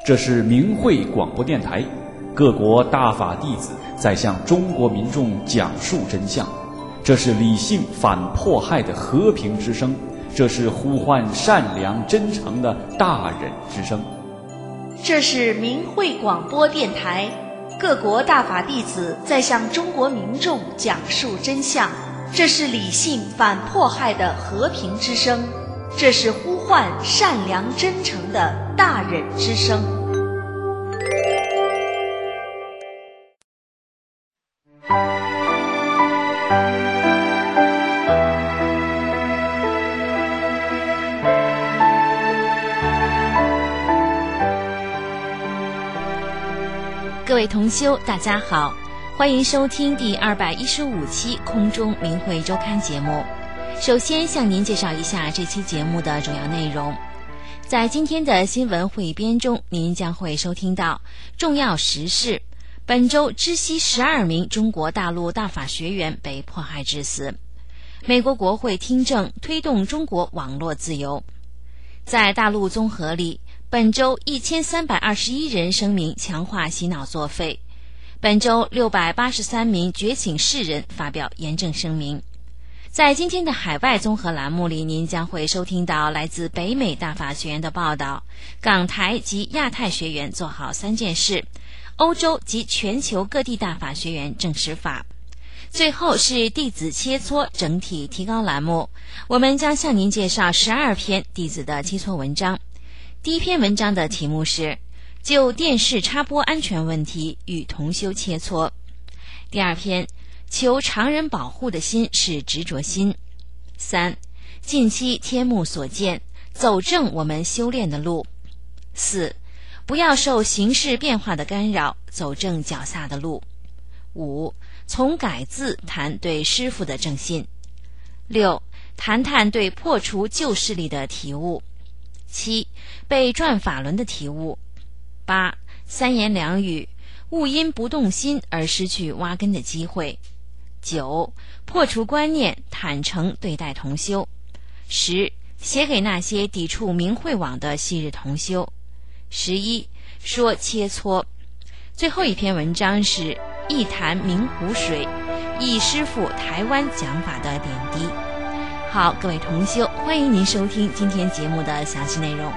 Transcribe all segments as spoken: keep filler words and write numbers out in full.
这是明慧广播电台，各国大法弟子在向中国民众讲述真相。这是理性反迫害的和平之声，这是呼唤善良真诚的大忍之声。 这是明慧广播电台，各国大法弟子在向中国民众讲述真相。这是理性反迫害的和平之声，这是呼唤善良真诚的大忍之声。 各位同修，大家好，欢迎收听第二百一十五期空中明慧周刊节目。首先向您介绍一下这期节目的主要内容。在今天的新闻汇编中，您将会收听到重要时事：本周知悉十二名中国大陆大法学员被迫害致死；美国国会听证推动中国网络自由；在大陆综合里，本周一千三百二十一人声明强化洗脑作废；本周六百八十三名觉醒世人发表严正声明。在今天的海外综合栏目里，您将会收听到来自北美大法学院的报道，港台及亚太学员做好三件事，欧洲及全球各地大法学员正实法。最后是弟子切磋整体提高栏目，我们将向您介绍十二篇弟子的切磋文章。第一篇文章的题目是就电视插播安全问题与同修切磋。第二篇，求常人保护的心是执着心。三，近期天目所见，走正我们修炼的路。四，不要受形势变化的干扰，走正脚下的路。五，从改字谈对师父的正信。六，谈谈对破除旧势力的体悟。七，被转法轮的体悟。八，三言两语，勿因不动心而失去挖根的机会。九，破除观念，坦诚对待同修。十，写给那些抵触明慧网的昔日同修。十一，说切磋。最后一篇文章是一潭明湖水，忆师父台湾讲法的点滴。好，各位同修，欢迎您收听今天节目的详细内容。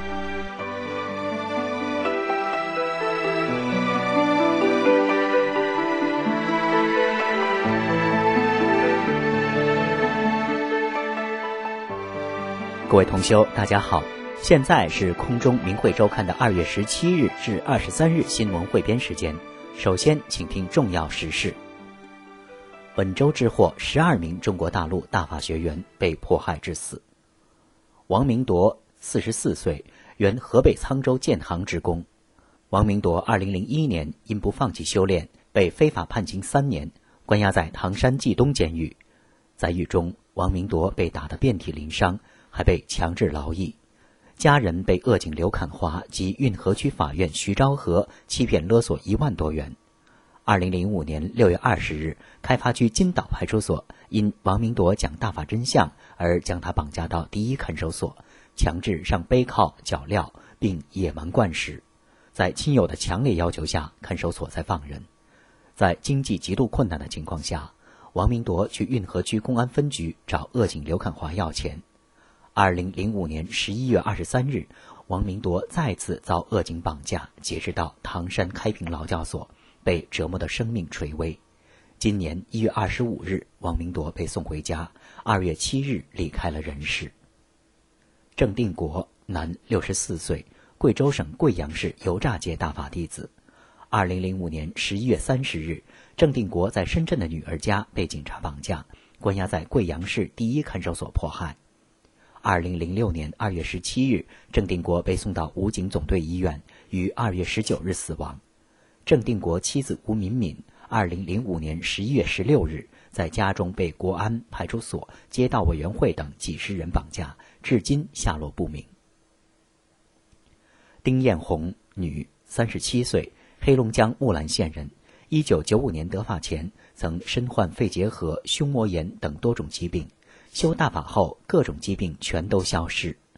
各位同修，大家好，现在是空中明慧周刊的二月十七日至二十三日新闻汇编时间。首先，请听重要时事。本周之祸，十二名中国大陆大法学员被迫害致死。王明铎，四十四岁，原河北沧州建行职工。王明铎二零零一年因不放弃修炼，被非法判刑三年，关押在唐山冀东监狱。在狱中，王明铎被打得遍体鳞伤，还被强制劳役。家人被鄂警刘侃华及运河区法院徐昭和欺骗勒索一万多元。二零零五年六月二十日，开发区金岛派出所因王明铎讲大法真相而将他绑架到第一看守所，强制上背靠脚镣，并野蛮灌食。在亲友的强烈要求下，看守所才放人。在经济极度困难的情况下，王明铎去运河区公安分局找鄂警刘侃华要钱。二零零五年十一月二十三日，王明铎再次遭鄂警绑架，截至到唐山开平劳教所，被折磨的生命垂危。今年一月二十五日，王明铎被送回家，二月七日离开了人世。郑定国，男，六十四岁，贵州省贵阳市油炸界大法弟子。二零零五年十一月三十日，郑定国在深圳的女儿家被警察绑架，关押在贵阳市第一看守所迫害。二零零六年二月十七日，郑定国被送到武警总队医院，于二月十九日死亡。郑定国妻子吴敏敏，二零零五年十一月十六日，在家中被国安、派出所、街道委员会等几十人绑架，至今下落不明。丁艳红，女，三十七岁，黑龙江木兰县人。一九九五年得法前，曾身患肺结核、胸膜炎等多种疾病。修大法后，各种疾病全都消失。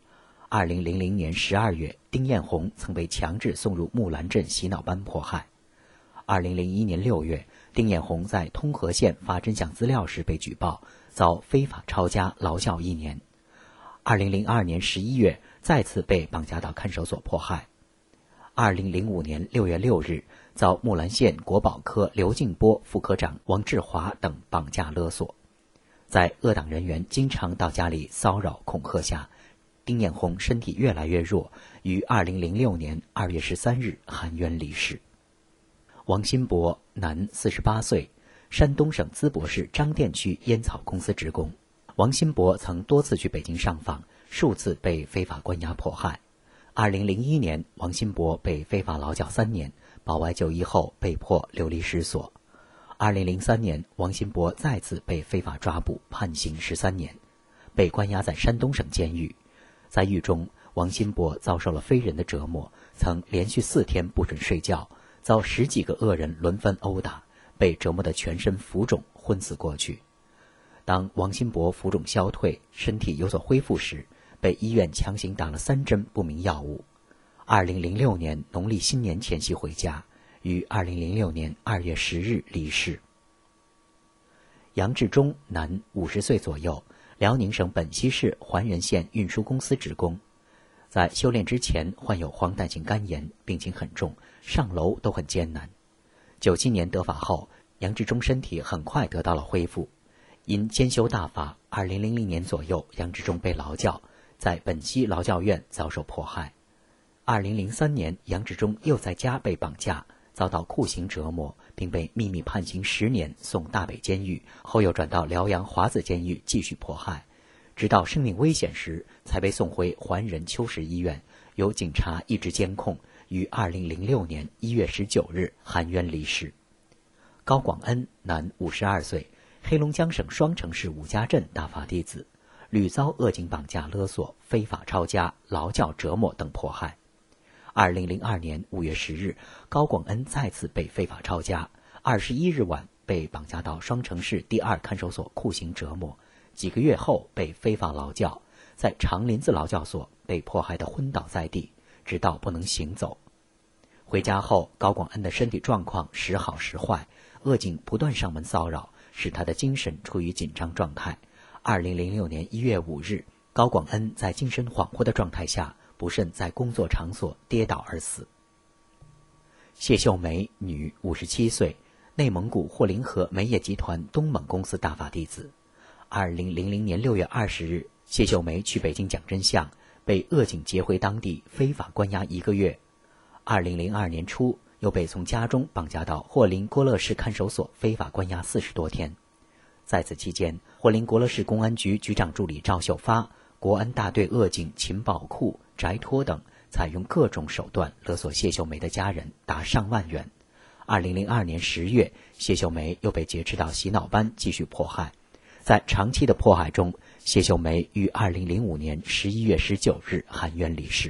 二零零零年十二月，丁彦宏曾被强制送入木兰镇洗脑班迫害。二零零一年六月，丁彦宏在通河县发真相资料时被举报，遭非法抄家劳教一年。二零零二年十一月，再次被绑架到看守所迫害。二零零五年六月六日，遭木兰县国保科刘静波副科长王志华等绑架勒索。在恶党人员经常到家里骚扰恐吓下，丁彦宏身体越来越弱，于二零零六年二月十三日含冤离世。王新博，男，四十八岁，山东省淄博市张店区烟草公司职工。王新博曾多次去北京上访，数次被非法关押迫害。二零零一年，王新博被非法劳教三年，保外就医后被迫流离失所。二零零三年，王新博再次被非法抓捕，判刑十三年，被关押在山东省监狱。在狱中，王新博遭受了非人的折磨，曾连续四天不准睡觉，遭十几个恶人轮番殴打，被折磨得全身浮肿，昏死过去。当王新博浮肿消退，身体有所恢复时，被医院强行打了三针不明药物。二零零六年农历新年前夕回家，于二零零六年二月十日离世。杨志忠，男，五十岁左右，辽宁省本溪市环仁县运输公司职工。在修炼之前患有黄疸性肝炎，病情很重，上楼都很艰难。九七年得法后，杨志忠身体很快得到了恢复。因兼修大法，二零零零年左右，杨志忠被劳教，在本溪劳教院遭受迫害。二零零三年，杨志忠又在家被绑架，遭到酷刑折磨，并被秘密判刑十年，送大北监狱，后又转到辽阳华子监狱继续迫害，直到生命危险时，才被送回环仁秋实医院，由警察一直监控，于二零零六年一月十九日含冤离世。高广恩，男，五十二岁，黑龙江省双城市五家镇大法弟子，屡遭恶警绑架勒索、非法抄家、劳教折磨等迫害。二零零二年五月十日，高广恩再次被非法抄家，二十一日晚被绑架到双城市第二看守所酷刑折磨，几个月后被非法劳教，在长林子劳教所被迫害得昏倒在地，直到不能行走。回家后，高广恩的身体状况时好时坏，恶警不断上门骚扰，使他的精神处于紧张状态。二零零六年一月五日，高广恩在精神恍惚的状态下，不慎在工作场所跌倒而死。谢秀梅，女，五十七岁，内蒙古霍林河煤业集团东蒙公司大法弟子。二零零零年六月二十日，谢秀梅去北京讲真相，被恶警劫回当地，非法关押一个月。二零零二年初，又被从家中绑架到霍林郭勒市看守所，非法关押四十多天。在此期间，霍林郭勒市公安局局长助理赵秀发、国安大队恶警秦宝库、翟托等采用各种手段勒索谢秀梅的家人达上万元。二零零二年十月，谢秀梅又被劫持到洗脑班继续迫害。在长期的迫害中，谢秀梅于二零零五年十一月十九日含冤离世。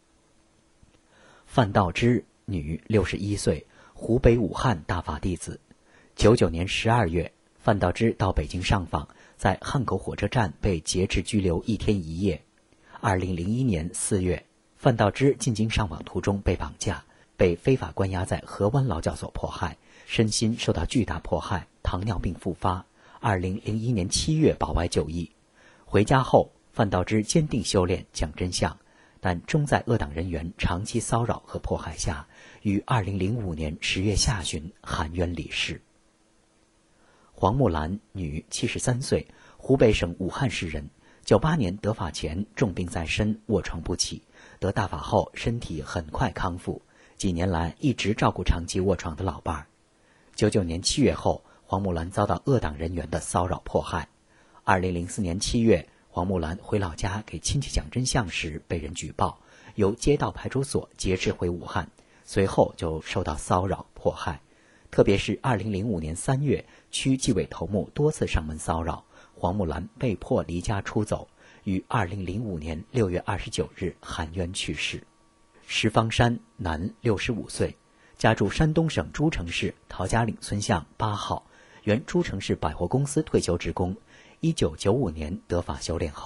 范道之，女，六十一岁，湖北武汉大法弟子。九九年十二月，范道之到北京上访，在汉口火车站被劫持拘留一天一夜。二零零一年四月，范道之进京上访途中被绑架，被非法关押在河湾劳教所迫害，身心受到巨大迫害，糖尿病复发。二零零一年七月保外就医。回家后，范道之坚定修炼，讲真相，但终在恶党人员长期骚扰和迫害下，于二零零五年十月下旬含冤离世。黄木兰，女，七十三岁，湖北省武汉市人。九八年得法前重病在身，卧床不起，得大法后身体很快康复，几年来一直照顾长期卧床的老伴儿。九九年七月后，黄木兰遭到恶党人员的骚扰迫害。二零零四年七月，黄木兰回老家给亲戚讲真相时被人举报，由街道派出所劫持回武汉，随后就受到骚扰迫害。特别是二零零五年三月，区纪委头目多次上门骚扰，黄木兰被迫离家出走，于二零零五年六月二十九日含冤去世。石方山，男，六十五岁，家住山东省诸城市陶家岭村巷八号，原诸城市百货公司退休职工。一九九五年得法修炼后，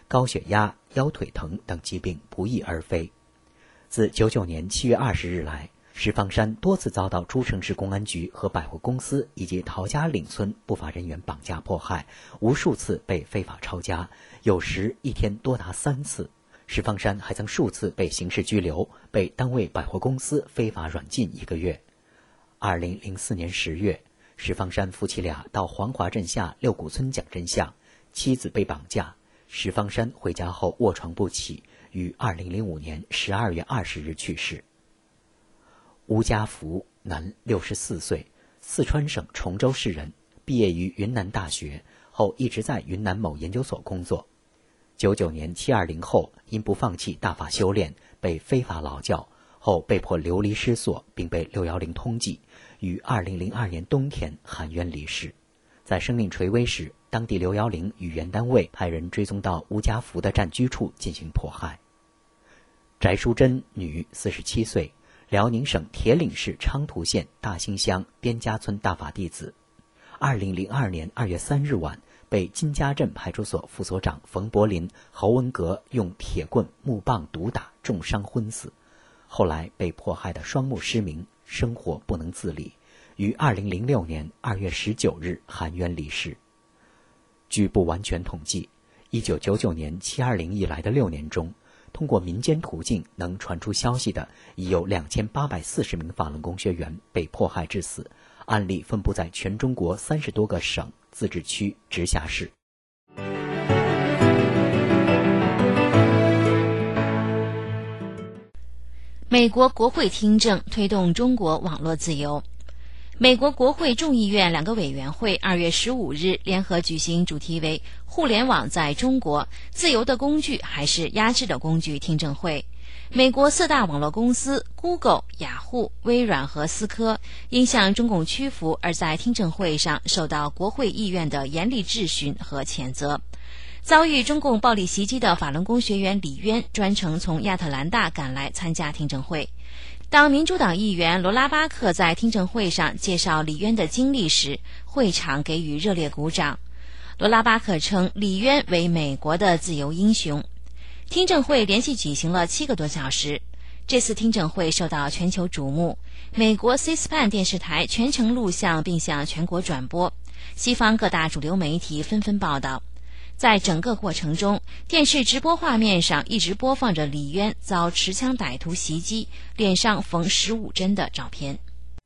高血压、腰腿疼等疾病不翼而飞。自九九年七月二十日来，石房山多次遭到诸城市公安局和百货公司以及陶家岭村不法人员绑架迫害，无数次被非法抄家，有时一天多达三次。石房山还曾数次被刑事拘留，被单位百货公司非法软禁一个月。二零零四年十月，石房山夫妻俩到黄华镇下六谷村讲真相，妻子被绑架，石房山回家后卧床不起，于二零零五年十二月二十日去世。吴家福，男，六十四岁，四川省崇州市人，毕业于云南大学，后一直在云南某研究所工作。九九年七二零后，因不放弃大法修炼，被非法劳教，后被迫流离失所，并被六一零通缉，于二零零二年冬天含冤离世。在生命垂危时，当地六一零与原单位派人追踪到吴家福的暂居处进行迫害。翟淑珍，女，四十七岁，辽宁省铁岭市昌图县大兴乡边家村大法弟子。二零零二年二月三日晚，被金家镇派出所副所长冯柏林、侯文革用铁棍、木棒毒打，重伤昏死。后来被迫害的双目失明，生活不能自理，于二零零六年二月十九日含冤离世。据不完全统计，一九九九年七二零以来的六年中，通过民间途径能传出消息的已有两千八百四十名法轮功学员被迫害致死，案例分布在全中国三十多个省、自治区、直辖市。 美国国会听证推动中国网络自由。美国国会众议院两个委员会二月十五日联合举行主题为“互联网在中国：自由的工具还是压制的工具”听证会。美国四大网络公司 Google、雅虎、微软和思科因向中共屈服，而在听证会上受到国会议院的严厉质询和谴责。遭遇中共暴力袭击的法轮功学员李渊专程从亚特兰大赶来参加听证会。当民主党议员罗拉巴克在听证会上介绍李渊的经历时，会场给予热烈鼓掌。罗拉巴克称李渊为美国的自由英雄。听证会连续举行了七个多小时。这次听证会受到全球瞩目，美国 C S P A N 电视台全程录像并向全国转播，西方各大主流媒体纷纷报道。在整个过程中，电视直播画面上一直播放着李渊遭持枪歹徒袭击，脸上缝十五针的照片。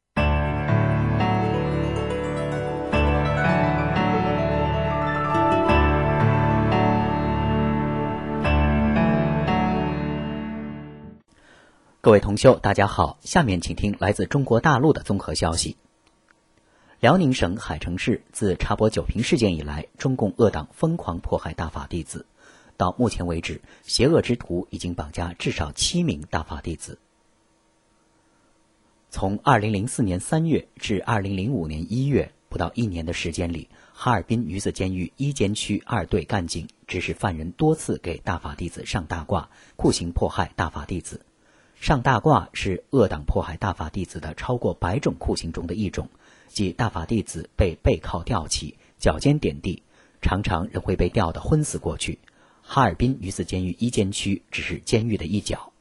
各位同修，大家好，下面请听来自中国大陆的综合消息。辽宁省海城市自插播酒瓶事件以来，中共恶党疯狂迫害大法弟子。到目前为止，邪恶之徒已经绑架至少七名大法弟子。从二零零四年三月至二零零五年一月，不到一年的时间里，哈尔滨女子监狱一监区二队干警指使犯人多次给大法弟子上大褂，酷刑迫害大法弟子。上大褂是恶党迫害大法弟子的超过百种酷刑中的一种，即大法弟子被背靠吊起，脚尖点地，常常人会被吊得昏死过去。哈尔滨女子监狱一监区只是监狱的一角。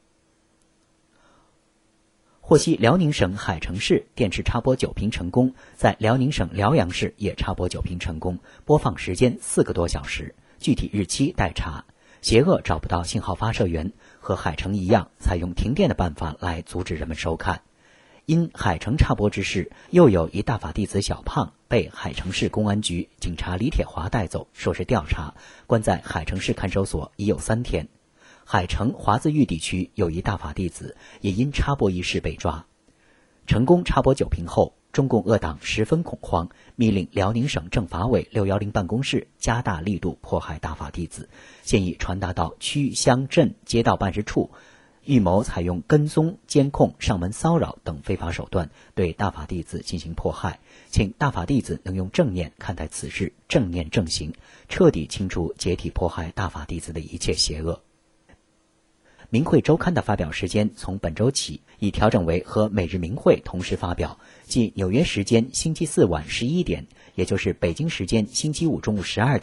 获悉辽宁省海城市电视插播酒瓶成功，在辽宁省辽阳市也插播酒瓶成功，播放时间四个多小时，具体日期待查。邪恶找不到信号发射源，和海城一样，采用停电的办法来阻止人们收看。因海城插播之事，又有一大法弟子小胖被海城市公安局警察李铁华带走，说是调查，关在海城市看守所已有三天。海城华子峪地区有一大法弟子也因插播一事被抓。成功插播酒瓶后，中共恶党十分恐慌，密令辽宁省政法委六一零办公室加大力度迫害大法弟子，现已传达到区乡镇街道办事处，预谋采用跟踪、监控、上门骚扰等非法手段对大法弟子进行迫害，请大法弟子能用正念看待此事，正念正行，彻底清除解体迫害大法弟子的一切邪恶。明慧周刊的发表时间从本周起已调整为和每日明慧同时发表，即纽约时间星期四晚十一点，也就是北京时间星期五中午十二点，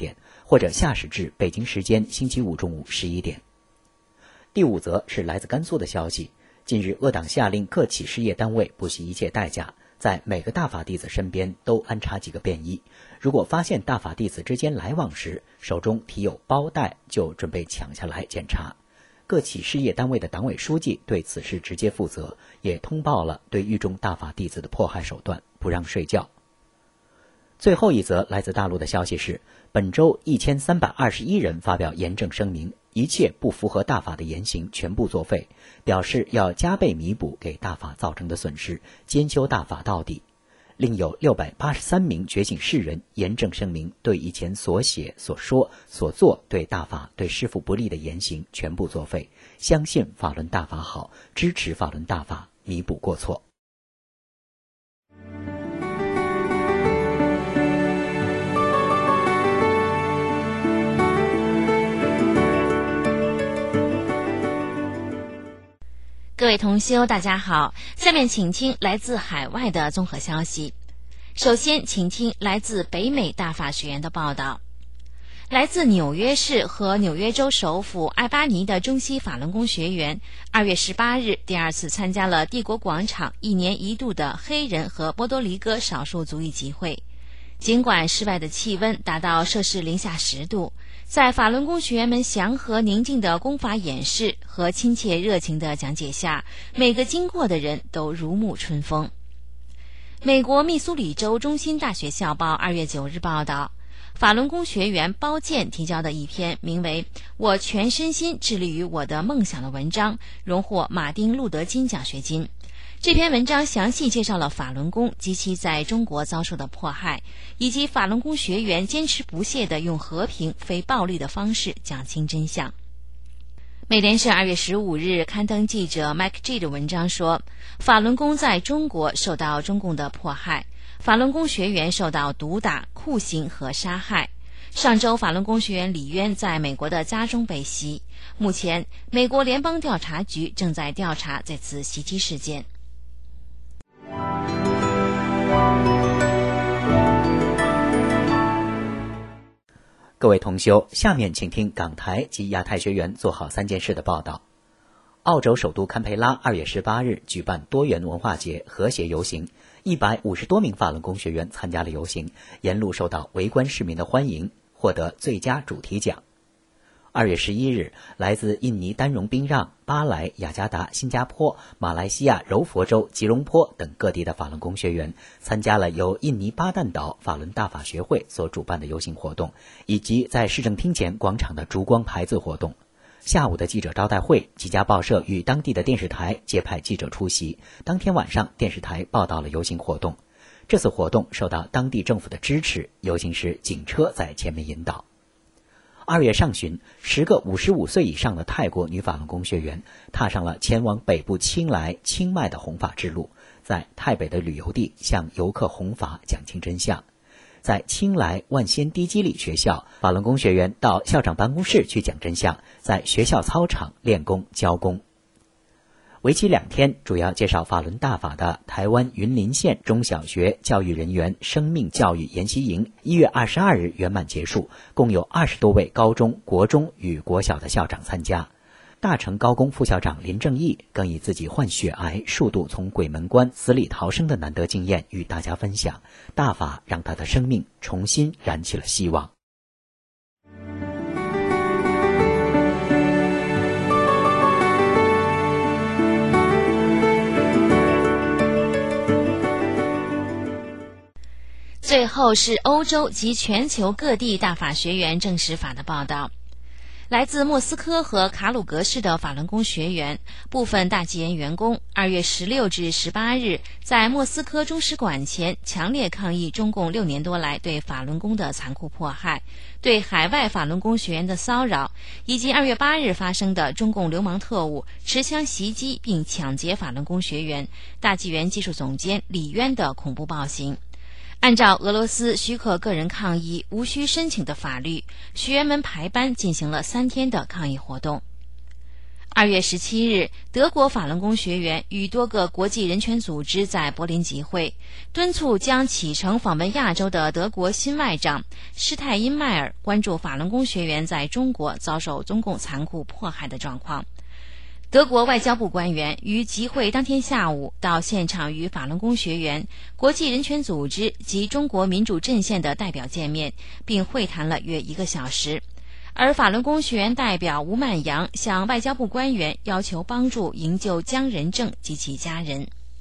或者下驶至北京时间星期五中午十一点。第五则是来自甘肃的消息，近日恶党下令各企事业单位不惜一切代价，在每个大法弟子身边都安插几个便衣，如果发现大法弟子之间来往时手中提有包带，就准备抢下来检查。各企事业单位的党委书记对此事直接负责，也通报了对狱中大法弟子的迫害手段，不让睡觉。最后一则来自大陆的消息是，本周一千三百二十一人发表严正声明，一切不符合大法的言行全部作废，表示要加倍弥补给大法造成的损失，兼修大法到底。另有六百八十三名觉醒世人严正声明，对以前所写、所说、所做对大法、对师父不利的言行全部作废，相信法轮大法好，支持法轮大法，弥补过错。 各位同修大家好，下面请听来自海外的综合消息。首先请听来自北美大法学院的报道。来自纽约市和纽约州首府艾巴尼的中西法轮功学员二月十八日第二次参加了帝国广场一年一度的黑人和波多黎各少数族裔集会。尽管室外的气温达到摄氏零下十度，在法轮功学员们祥和宁静的功法演示和亲切热情的讲解下，每个经过的人都如沐春风。美国密苏里州中心大学校报二月九日报道，法轮功学员包建提交的一篇名为《我全身心致力于我的梦想》的文章荣获马丁路德金奖学金。这篇文章详细介绍了法轮功及其在中国遭受的迫害，以及法轮功学员坚持不懈地用和平非暴力的方式讲清真相。美联社二月十五日刊登记者 Mike G 的文章说，法轮功在中国受到中共的迫害，法轮功学员受到毒打、酷刑和杀害。上周法轮功学员李渊在美国的家中被袭，目前美国联邦调查局正在调查这次袭击事件。 各位同修，下面请听港台及亚太学员做好三件事的报道。澳洲首都堪培拉二月十八日举办多元文化节和谐游行，一百五十多名法轮功学员参加了游行，沿路受到围观市民的欢迎，获得最佳主题奖。二月十一日，来自印尼丹戎宾让、巴莱、雅加达、新加坡、马来西亚柔佛州、吉隆坡等各地的法轮功学员参加了由印尼巴旦岛法轮大法学会所主办的游行活动，以及在市政厅前广场的烛光牌子活动。下午的记者招待会，几家报社与当地的电视台接派记者出席。当天晚上，电视台报道了游行活动。这次活动受到当地政府的支持，游行时警车在前面引导。二月上旬，十个五十五岁以上的泰国女法轮功学员踏上了前往北部清莱、清迈的弘法之路，在泰北的旅游地向游客弘法讲清真相。在清莱万仙低基里学校，法轮功学员到校长办公室去讲真相，在学校操场练功教功。为期两天，主要介绍法轮大法的台湾云林县中小学教育人员生命教育研习营一月二十二日圆满结束，共有二十多位高中、国中与国小的校长参加。大成高工副校长林正义更以自己患血癌数度从鬼门关死里逃生的难得经验与大家分享，大法让他的生命重新燃起了希望。 最后是欧洲及全球各地大法学员证实法的报道。来自莫斯科和卡鲁格市的法轮功学员，部分大纪元员工二月十六至十八日在莫斯科中使馆前强烈抗议中共六年多来对法轮功的残酷迫害，对海外法轮功学员的骚扰，以及二月八日发生的中共流氓特务持枪袭击并抢劫法轮功学员大纪元技术总监李渊的恐怖暴行。按照俄罗斯许可个人抗议无需申请的法律，学员们排班进行了三天的抗议活动。 二月十七日，德国法轮功学员与多个国际人权组织在柏林集会，敦促将启程访问亚洲的德国新外长施泰因迈尔关注法轮功学员在中国遭受中共残酷迫害的状况。德国外交部官员于集会当天下午到现场与法轮功学员、国际人权组织及中国民主阵线的代表见面，并会谈了约一个小时。而法轮功学员代表吴曼阳向外交部官员要求帮助营救姜仁正及其家人。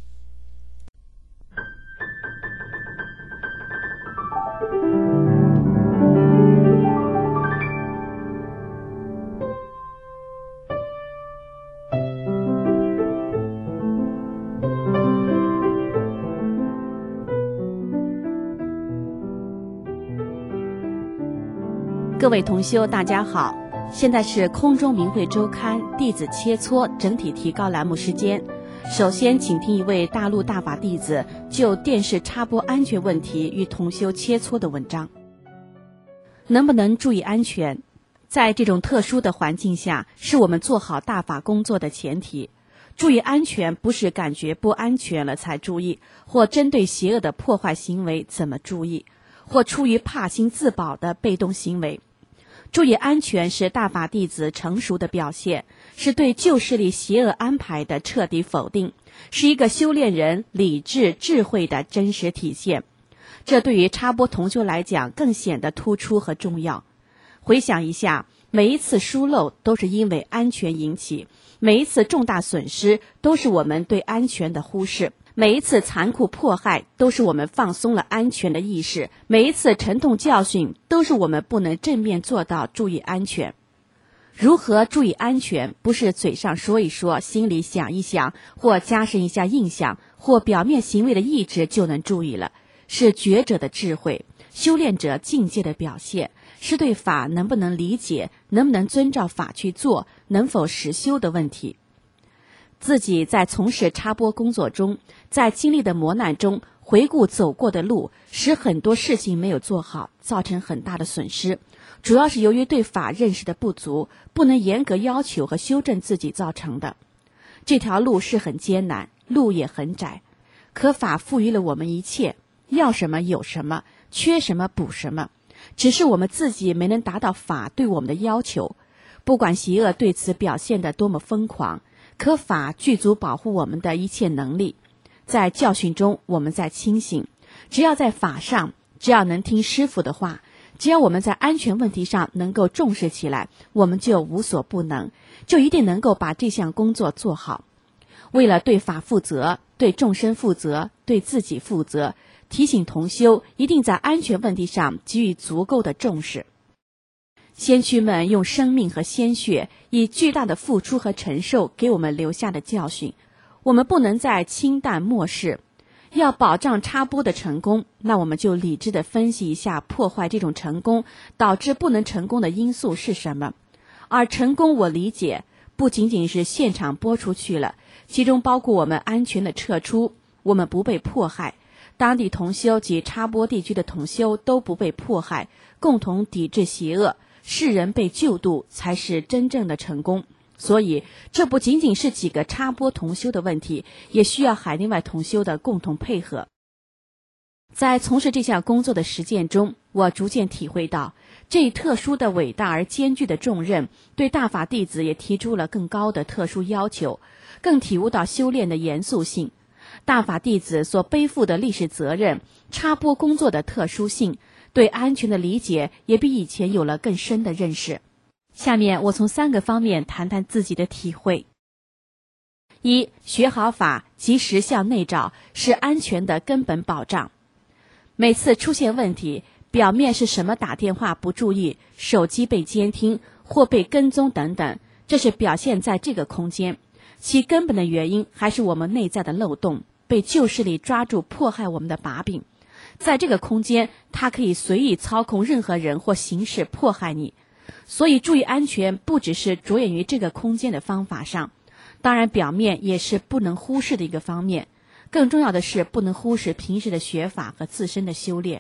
各位同修大家好，现在是空中明慧周刊弟子切磋整体提高栏目时间。首先请听一位大陆大法弟子就电视插播安全问题与同修切磋的文章。能不能注意安全，在这种特殊的环境下，是我们做好大法工作的前提。注意安全不是感觉不安全了才注意，或针对邪恶的破坏行为怎么注意，或出于怕心自保的被动行为。注意安全是大法弟子成熟的表现，是对旧势力邪恶安排的彻底否定，是一个修炼人理智智慧的真实体现。这对于插播同修来讲更显得突出和重要。回想一下，每一次疏漏都是因为安全引起，每一次重大损失都是我们对安全的忽视，每一次残酷迫害都是我们放松了安全的意识，每一次沉痛教训都是我们不能正面做到注意安全。如何注意安全，不是嘴上说一说，心里想一想，或加深一下印象，或表面行为的意志就能注意了，是觉者的智慧，修炼者境界的表现，是对法能不能理解，能不能遵照法去做，能否实修的问题。自己在从事插播工作中，在经历的磨难中，回顾走过的路，使很多事情没有做好，造成很大的损失，主要是由于对法认识的不足，不能严格要求和修正自己造成的。这条路是很艰难，路也很窄，可法赋予了我们一切，要什么有什么，缺什么补什么，只是我们自己没能达到法对我们的要求。不管邪恶对此表现得多么疯狂，可法具足保护我们的一切能力。在教训中我们在清醒，只要在法上，只要能听师父的话，只要我们在安全问题上能够重视起来，我们就无所不能，就一定能够把这项工作做好。为了对法负责，对众生负责，对自己负责，提醒同修一定在安全问题上给予足够的重视。先驱们用生命和鲜血，以巨大的付出和承受给我们留下的教训，我们不能再轻淡漠视。要保障插播的成功，那我们就理智地分析一下破坏这种成功导致不能成功的因素是什么。而成功我理解不仅仅是现场播出去了，其中包括我们安全的撤出，我们不被迫害，当地同修及插播地区的同修都不被迫害，共同抵制邪恶，世人被救度才是真正的成功。所以这不仅仅是几个插播同修的问题，也需要海内外同修的共同配合。在从事这项工作的实践中，我逐渐体会到这一特殊的伟大而艰巨的重任，对大法弟子也提出了更高的特殊要求，更体悟到修炼的严肃性。大法弟子所背负的历史责任，插播工作的特殊性，对安全的理解也比以前有了更深的认识。下面我从三个方面谈谈自己的体会。一、学好法，及时向内找，是安全的根本保障。每次出现问题，表面是什么打电话不注意，手机被监听或被跟踪等等，这是表现在这个空间，其根本的原因还是我们内在的漏洞，被旧势力抓住迫害我们的把柄。在这个空间，它可以随意操控任何人或形式迫害你。所以注意安全不只是着眼于这个空间的方法上，当然表面也是不能忽视的一个方面，更重要的是不能忽视平时的学法和自身的修炼。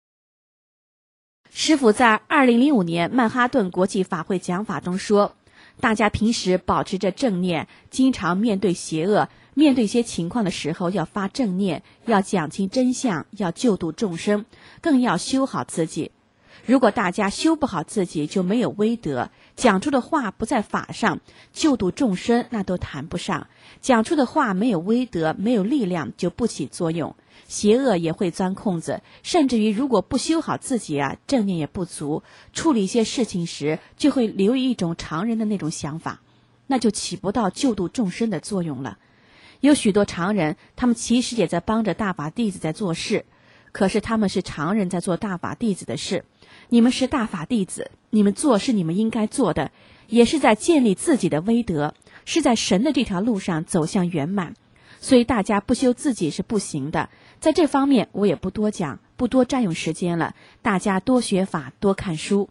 师父在二零零五年曼哈顿国际法会讲法中说， 大家平时保持着正念，经常面对邪恶，面对一些情况的时候要发正念，要讲清真相，要救度众生，更要修好自己。如果大家修不好自己，就没有威德，讲出的话不在法上，救度众生那都谈不上。讲出的话没有威德，没有力量，就不起作用，邪恶也会钻空子，甚至于如果不修好自己啊，正念也不足，处理一些事情时就会流于一种常人的那种想法，那就起不到救度众生的作用了。有许多常人，他们其实也在帮着大法弟子在做事，可是他们是常人在做大法弟子的事，你们是大法弟子，你们做是你们应该做的，也是在建立自己的威德，是在神的这条路上走向圆满。所以大家不修自己是不行的，在这方面我也不多讲，不多占用时间了，大家多学法，多看书。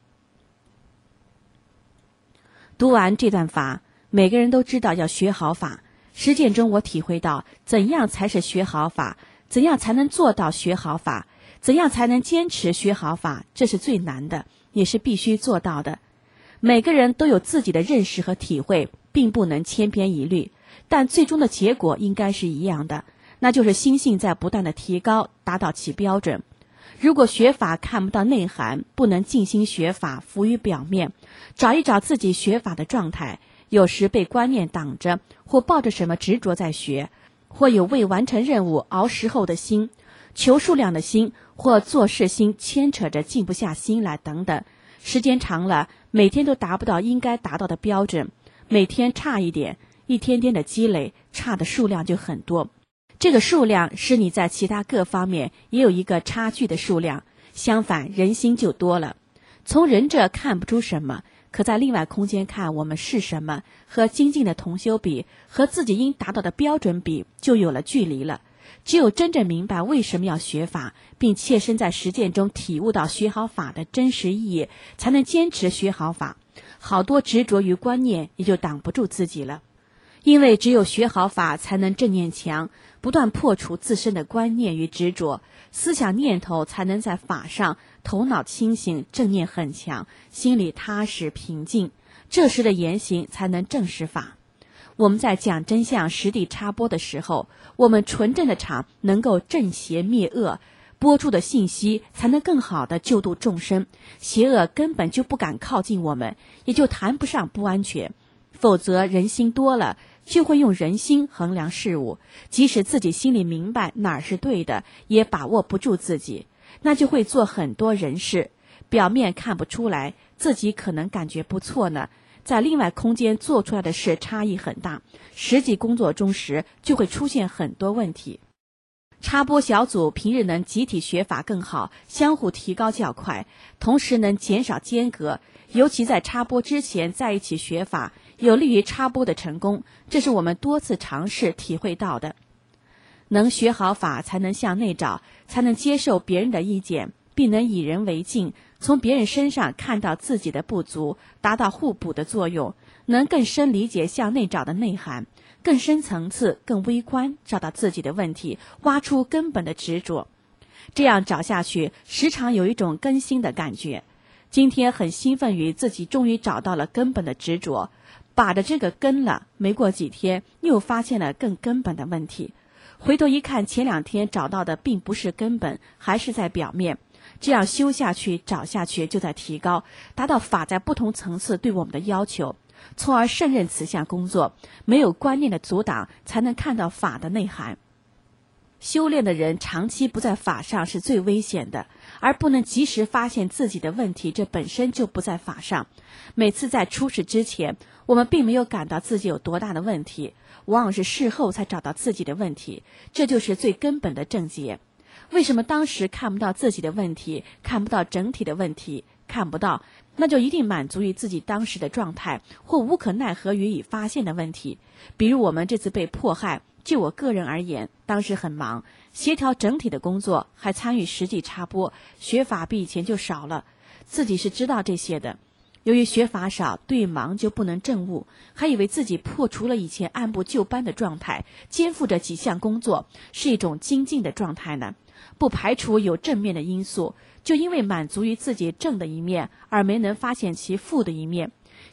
读完这段法，每个人都知道要学好法。实践中我体会到，怎样才是学好法，怎样才能做到学好法，怎样才能坚持学好法，这是最难的，也是必须做到的。每个人都有自己的认识和体会，并不能千篇一律，但最终的结果应该是一样的，那就是心性在不断的提高，达到其标准。如果学法看不到内涵，不能静心学法，浮于表面，找一找自己学法的状态，有时被观念挡着，或抱着什么执着在学，或有未完成任务熬时候的心，求数量的心，或做事心牵扯着静不下心来等等，时间长了，每天都达不到应该达到的标准，每天差一点，一天天的积累，差的数量就很多。这个数量是你在其他各方面也有一个差距的数量，相反人心就多了。从人这看不出什么，可在另外空间看我们是什么，和精进的同修比，和自己应达到的标准比，就有了距离了。只有真正明白为什么要学法，并切身在实践中体悟到学好法的真实意义，才能坚持学好法。好多执着于观念也就挡不住自己了。因为只有学好法，才能正念强，不断破除自身的观念与执着，思想念头才能在法上头脑清醒，正念很强，心里踏实平静，这时的言行才能正实法。我们在讲真相实地插播的时候，我们纯正的场能够正邪灭恶，播出的信息才能更好地救度众生，邪恶根本就不敢靠近我们，也就谈不上不安全。否则人心多了，就会用人心衡量事物，即使自己心里明白哪儿是对的，也把握不住自己，那就会做很多人事，表面看不出来，自己可能感觉不错呢，在另外空间做出来的事差异很大，实际工作中时就会出现很多问题。插播小组平日能集体学法更好，相互提高较快，同时能减少间隔，尤其在插播之前在一起学法，有利于插播的成功，这是我们多次尝试体会到的。能学好法，才能向内找，才能接受别人的意见，并能以人为镜，从别人身上看到自己的不足，达到互补的作用，能更深理解向内找的内涵，更深层次更微观找到自己的问题，挖出根本的执着。这样找下去，时常有一种更新的感觉。今天很兴奋于自己终于找到了根本的执着，把着这个根了，没过几天又发现了更根本的问题。回头一看，前两天找到的并不是根本，还是在表面。这样修下去，找下去，就在提高，达到法在不同层次对我们的要求，从而胜任此项工作。没有观念的阻挡，才能看到法的内涵。修炼的人长期不在法上是最危险的，而不能及时发现自己的问题，这本身就不在法上。每次在出事之前，我们并没有感到自己有多大的问题，往往是事后才找到自己的问题，这就是最根本的症结。为什么当时看不到自己的问题，看不到整体的问题？看不到，那就一定满足于自己当时的状态，或无可奈何于已发现的问题。比如我们这次被迫害，就我个人而言，当时很忙，协调整体的工作，还参与实际插播，学法比以前就少了，自己是知道这些的。由于学法少，对忙就不能正悟，还以为自己破除了以前按部就班的状态，肩负着几项工作，是一种精进的状态呢。不排除有正面的因素，就因为满足于自己正的一面，而没能发现其负的一面。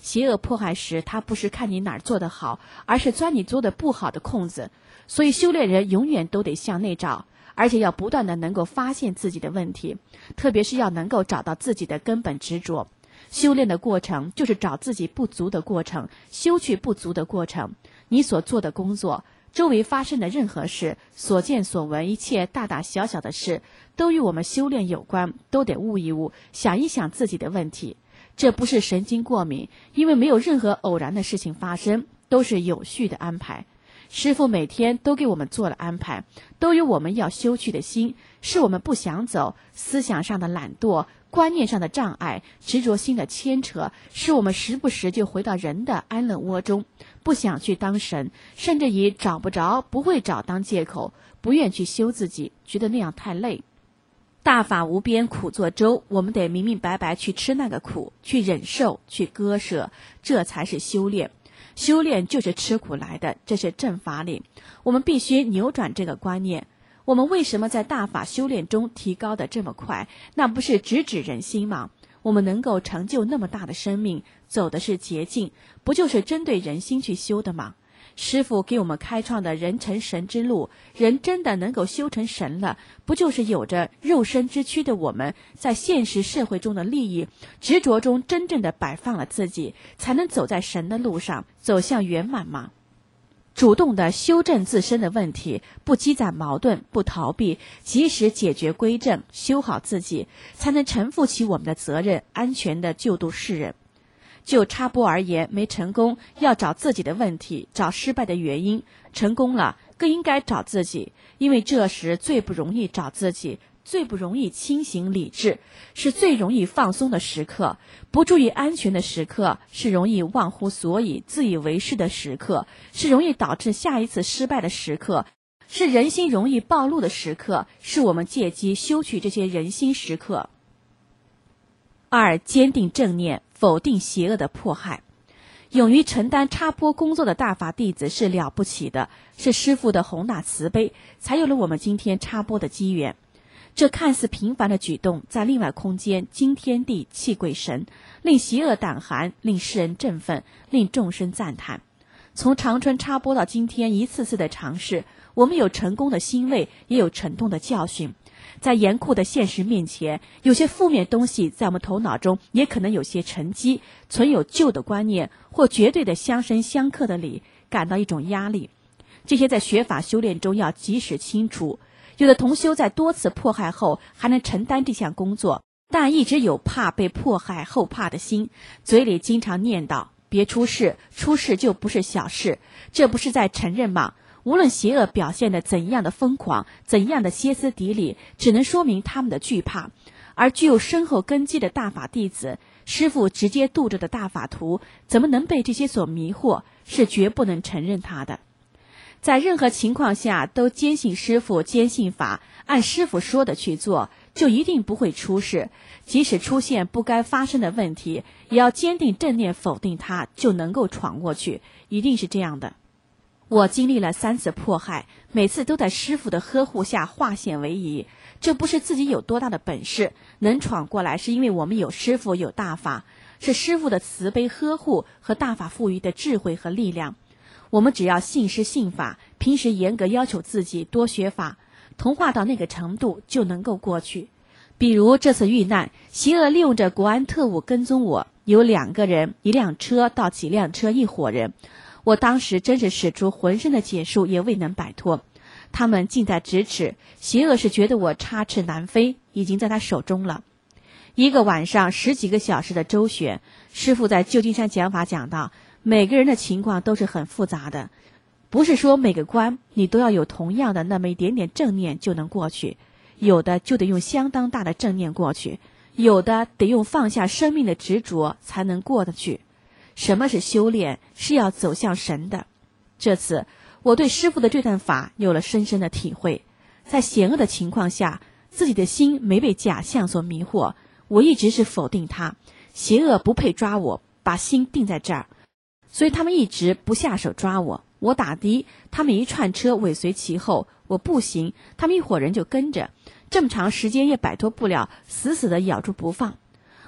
邪恶迫害时，他不是看你哪儿做得好，而是钻你做得不好的空子。所以修炼人永远都得向内找，而且要不断的能够发现自己的问题，特别是要能够找到自己的根本执着。修炼的过程就是找自己不足的过程，修去不足的过程。你所做的工作，周围发生的任何事，所见所闻，一切大大小小的事，都与我们修炼有关，都得悟一悟，想一想自己的问题。这不是神经过敏，因为没有任何偶然的事情发生，都是有序的安排。师父每天都给我们做了安排，都有我们要修去的心，是我们不想走，思想上的懒惰，观念上的障碍，执着心的牵扯，是我们时不时就回到人的安乐窝中，不想去当神，甚至以找不着、不会找当借口，不愿去修自己，觉得那样太累。大法无边，苦作舟，我们得明明白白去吃那个苦，去忍受，去割舍，这才是修炼。修炼就是吃苦来的，这是正法理。我们必须扭转这个观念。我们为什么在大法修炼中提高的这么快？那不是直指人心吗？我们能够成就那么大的生命，走的是捷径，不就是针对人心去修的吗？师父给我们开创的人成神之路，人真的能够修成神了，不就是有着肉身之躯的我们，在现实社会中的利益执着中真正的摆放了自己，才能走在神的路上，走向圆满吗？主动的修正自身的问题，不积攒矛盾，不逃避，及时解决归正，修好自己，才能承负起我们的责任，安全的救度世人。就插播而言，没成功要找自己的问题，找失败的原因；成功了更应该找自己，因为这时最不容易找自己，最不容易清醒理智，是最容易放松的时刻。不注意安全的时刻，是容易忘乎所以、自以为是的时刻，是容易导致下一次失败的时刻，是人心容易暴露的时刻，是我们借机修取这些人心时刻。二、坚定正念，否定邪恶的迫害。勇于承担插播工作的大法弟子是了不起的，是师父的宏大慈悲，才有了我们今天插播的机缘。这看似平凡的举动，在另外空间惊天地泣鬼神，令邪恶胆寒，令世人振奋，令众生赞叹。从长春插播到今天一次次的尝试，我们有成功的欣慰，也有沉痛的教训。在严酷的现实面前，有些负面东西在我们头脑中也可能有些沉积，存有旧的观念或绝对的相生相克的理，感到一种压力。这些在学法修炼中要及时清除。有的同修在多次迫害后还能承担这项工作，但一直有怕被迫害后怕的心，嘴里经常念叨别出事，出事就不是小事，这不是在承认吗？无论邪恶表现的怎样的疯狂，怎样的歇斯底里，只能说明他们的惧怕。而具有深厚根基的大法弟子，师父直接度着的大法徒，怎么能被这些所迷惑？是绝不能承认他的。在任何情况下都坚信师父，坚信法，按师父说的去做，就一定不会出事。即使出现不该发生的问题，也要坚定正念否定它，就能够闯过去，一定是这样的。我经历了三次迫害，每次都在师父的呵护下化险为夷。这不是自己有多大的本事，能闯过来是因为我们有师父，有大法，是师父的慈悲呵护和大法赋予的智慧和力量。我们只要信师信法，平时严格要求自己多学法，同化到那个程度就能够过去。比如这次遇难，邪恶利用着国安特务跟踪我，有两个人，一辆车到几辆车，一伙人。我当时真是使出浑身的解数也未能摆脱，他们近在咫尺，邪恶是觉得我插翅难飞，已经在他手中了。一个晚上十几个小时的周旋，师父在旧金山讲法讲到，每个人的情况都是很复杂的，不是说每个关你都要有同样的那么一点点正念就能过去，有的就得用相当大的正念过去，有的得用放下生命的执着才能过得去。什么是修炼？是要走向神的。这次我对师父的这段法有了深深的体会。在险恶的情况下，自己的心没被假象所迷惑，我一直是否定它，邪恶不配抓我，把心定在这儿，所以他们一直不下手抓我。我打的，他们一串车尾随其后，我步行，他们一伙人就跟着，这么长时间也摆脱不了，死死地咬住不放。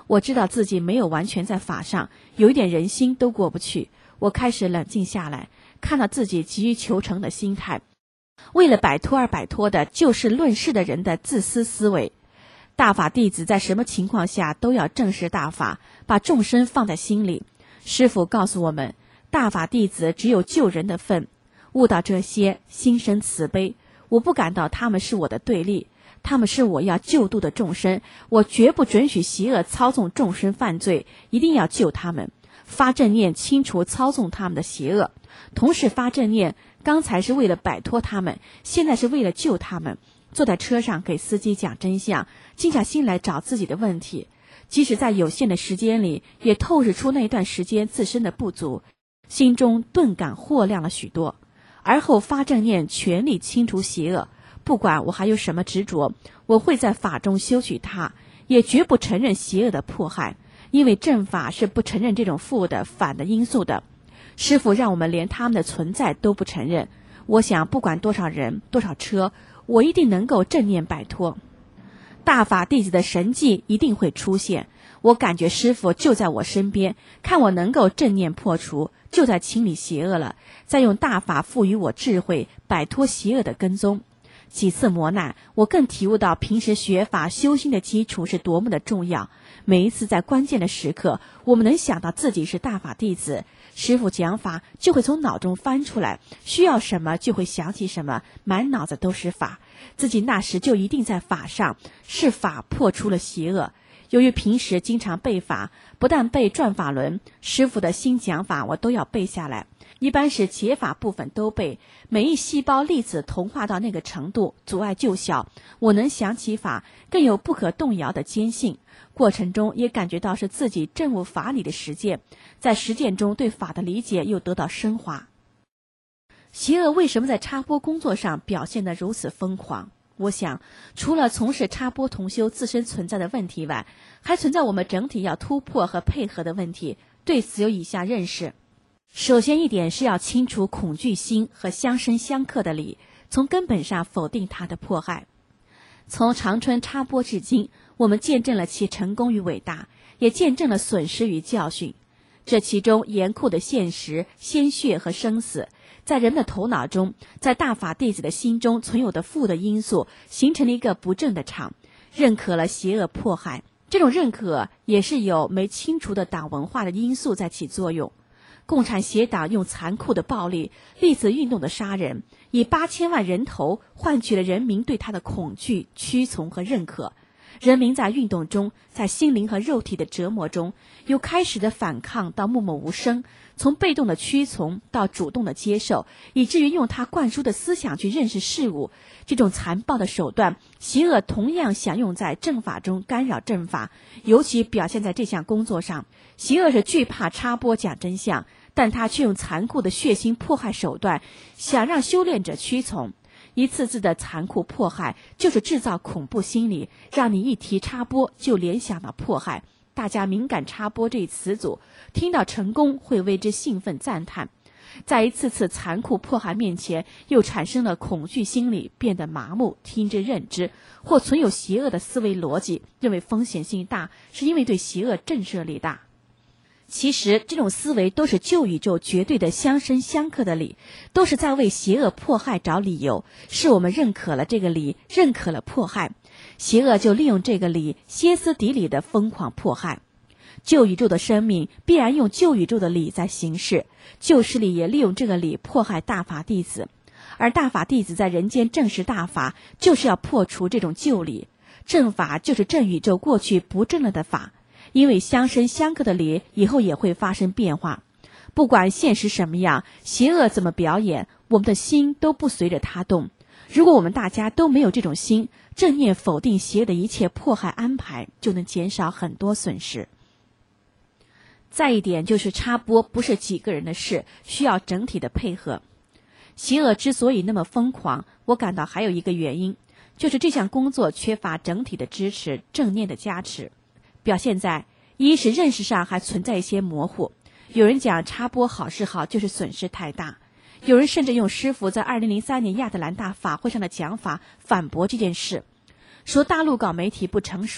我知道自己没有完全在法上，有一点人心都过不去。我开始冷静下来，看到自己急于求成的心态，为了摆脱而摆脱的就事论事的人的自私思维。大法弟子在什么情况下都要正视大法，把众生放在心里。师父告诉我们，大法弟子只有救人的份。悟到这些，心生慈悲。我不感到他们是我的对立，他们是我要救度的众生，我绝不准许邪恶操纵众生犯罪，一定要救他们。发正念清除操纵他们的邪恶，同时发正念，刚才是为了摆脱他们，现在是为了救他们。坐在车上给司机讲真相，静下心来找自己的问题，即使在有限的时间里，也透视出那段时间自身的不足，心中顿感豁亮了许多。而后发正念，全力清除邪恶。不管我还有什么执着，我会在法中修取它，也绝不承认邪恶的迫害，因为正法是不承认这种负的反的因素的。师父让我们连他们的存在都不承认。我想不管多少人多少车，我一定能够正念摆脱。大法弟子的神迹一定会出现，我感觉师父就在我身边，看我能够正念破除，就在清理邪恶了，再用大法赋予我智慧，摆脱邪恶的跟踪。几次磨难，我更体悟到平时学法修心的基础是多么的重要。每一次在关键的时刻，我们能想到自己是大法弟子，师父讲法就会从脑中翻出来，需要什么就会想起什么，满脑子都是法，自己那时就一定在法上，是法破除了邪恶。由于平时经常背法，不但背转法轮，师父的新讲法我都要背下来，一般是解法部分都背，每一细胞粒子同化到那个程度，阻碍就小，我能想起法，更有不可动摇的坚信。过程中也感觉到是自己证悟法理的实践，在实践中对法的理解又得到升华。邪恶为什么在插播工作上表现得如此疯狂？我想，除了从事插播同修自身存在的问题外，还存在我们整体要突破和配合的问题。对此有以下认识：首先一点是要清除恐惧心和相生相克的理，从根本上否定它的迫害。从长春插播至今，我们见证了其成功与伟大，也见证了损失与教训。这其中严酷的现实、鲜血和生死，在人的头脑中，在大法弟子的心中存有的负的因素，形成了一个不正的场，认可了邪恶迫害。这种认可也是有没清除的党文化的因素在起作用。共产邪党用残酷的暴力、粒子运动的杀人，以八千万人头换取了人民对他的恐惧、屈从和认可。人民在运动中，在心灵和肉体的折磨中，由开始的反抗到默默无声，从被动的屈从到主动的接受，以至于用他灌输的思想去认识事物。这种残暴的手段，邪恶同样想用在正法中干扰正法，尤其表现在这项工作上。邪恶是惧怕插播讲真相，但他却用残酷的血腥迫害手段，想让修炼者屈从。一次次的残酷迫害，就是制造恐怖心理，让你一提插播就联想到迫害。大家敏感插播这一词组，听到成功会为之兴奋赞叹。在一次次残酷迫害面前，又产生了恐惧心理，变得麻木，听之任之，或存有邪恶的思维逻辑，认为风险性大，是因为对邪恶震慑力大。其实这种思维都是旧宇宙绝对的相生相克的理，都是在为邪恶迫害找理由，是我们认可了这个理，认可了迫害，邪恶就利用这个理歇斯底里的疯狂迫害。旧宇宙的生命必然用旧宇宙的理在行事，旧势力也利用这个理迫害大法弟子，而大法弟子在人间正视大法，就是要破除这种旧理。正法就是正宇宙过去不正了的法，因为相生相克的理以后也会发生变化，不管现实什么样，邪恶怎么表演，我们的心都不随着它动。如果我们大家都没有这种心，正念否定邪恶的一切迫害安排，就能减少很多损失。再一点就是插播不是几个人的事，需要整体的配合。邪恶之所以那么疯狂，我感到还有一个原因，就是这项工作缺乏整体的支持，正念的加持。表现在一是认识上还存在一些模糊，有人讲插播好是好，就是损失太大，有人甚至用师父在二零零三年亚特兰大法会上的讲法反驳这件事，说大陆搞媒体不成熟，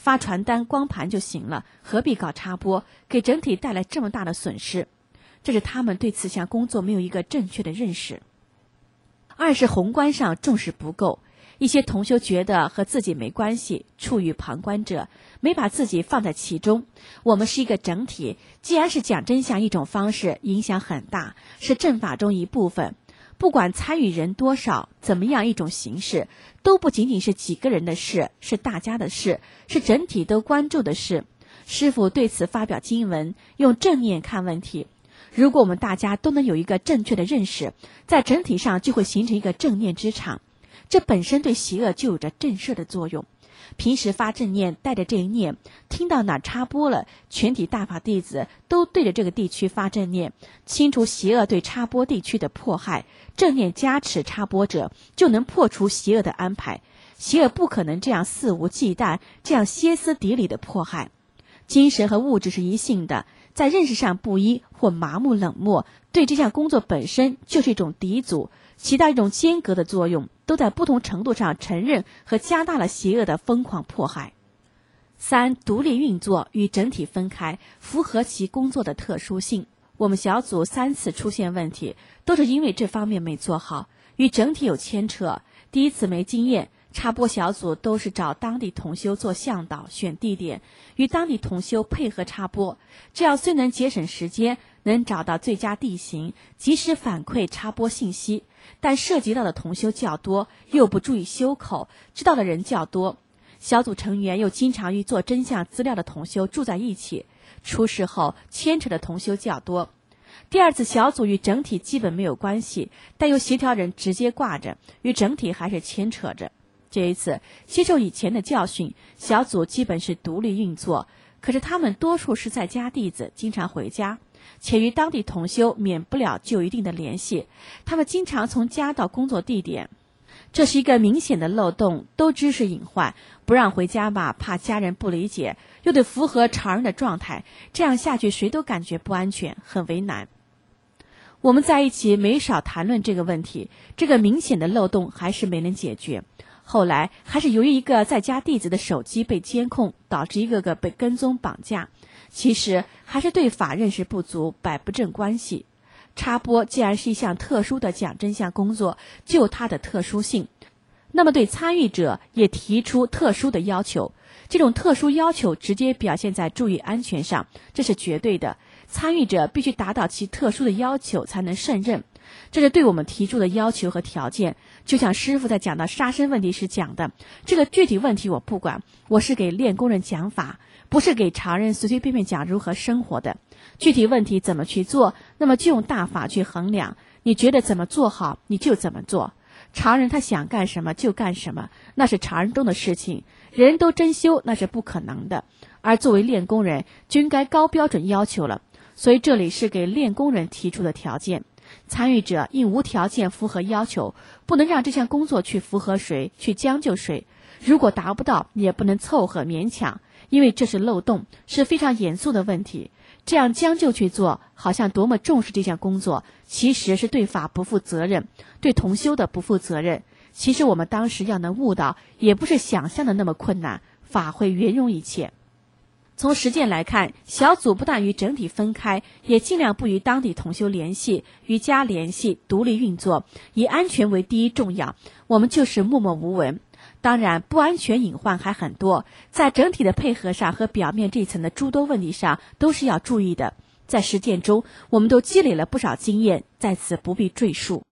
发传单光盘就行了，何必搞插播，给整体带来这么大的损失？这是他们对此项工作没有一个正确的认识。二是宏观上重视不够，一些同修觉得和自己没关系，处于旁观者，没把自己放在其中。我们是一个整体，既然是讲真相一种方式，影响很大，是正法中一部分。不管参与人多少，怎么样一种形式，都不仅仅是几个人的事，是大家的事，是整体都关注的事。师父对此发表经文，用正念看问题。如果我们大家都能有一个正确的认识，在整体上就会形成一个正念之场，这本身对邪恶就有着震慑的作用。平时发正念，带着这一念，听到哪插播了，全体大法弟子都对着这个地区发正念，清除邪恶对插播地区的迫害，正念加持插播者，就能破除邪恶的安排。邪恶不可能这样肆无忌惮，这样歇斯底里的迫害。精神和物质是一性的，在认识上不一或麻木冷漠，对这项工作本身就是一种敌阻，起到一种间隔的作用，都在不同程度上承认和加大了邪恶的疯狂迫害。三、独立运作与整体分开，符合其工作的特殊性。我们小组三次出现问题，都是因为这方面没做好，与整体有牵扯。第一次没经验，插播小组都是找当地同修做向导，选地点，与当地同修配合插播，这样虽能节省时间，能找到最佳地形，及时反馈插播信息，但涉及到的同修较多，又不注意修口，知道的人较多。小组成员又经常与做真相资料的同修住在一起，出事后牵扯的同修较多。第二次小组与整体基本没有关系，但由协调人直接挂着，与整体还是牵扯着。这一次接受以前的教训，小组基本是独立运作，可是他们多数是在家弟子，经常回家，且与当地同修免不了就有一定的联系，他们经常从家到工作地点，这是一个明显的漏洞，都知是隐患，不让回家吧，怕家人不理解，又得符合常人的状态，这样下去谁都感觉不安全，很为难。我们在一起没少谈论这个问题，这个明显的漏洞还是没能解决。后来还是由于一个在家弟子的手机被监控，导致一个个被跟踪绑架，其实还是对法认识不足，摆不正关系。插播既然是一项特殊的讲真相工作，就有它的特殊性，那么对参与者也提出特殊的要求，这种特殊要求直接表现在注意安全上，这是绝对的，参与者必须达到其特殊的要求才能胜任，这是对我们提出的要求和条件。就像师父在讲到杀生问题时讲的，这个具体问题我不管，我是给练功人讲法，不是给常人随随便便讲如何生活的。具体问题怎么去做，那么就用大法去衡量，你觉得怎么做好，你就怎么做。常人他想干什么就干什么，那是常人中的事情，人人都真修那是不可能的，而作为练功人就应该高标准要求了。所以这里是给练功人提出的条件，参与者应无条件符合要求，不能让这项工作去符合谁，去将就谁，如果达不到也不能凑合勉强，因为这是漏洞，是非常严肃的问题。这样将就去做，好像多么重视这项工作，其实是对法不负责任，对同修的不负责任。其实我们当时要能悟到，也不是想象的那么困难，法会圆融一切。从实践来看，小组不但与整体分开，也尽量不与当地同修联系，与家联系，独立运作，以安全为第一重要。我们就是默默无闻。当然，不安全隐患还很多，在整体的配合上和表面这层的诸多问题上，都是要注意的。在实践中，我们都积累了不少经验，在此不必赘述。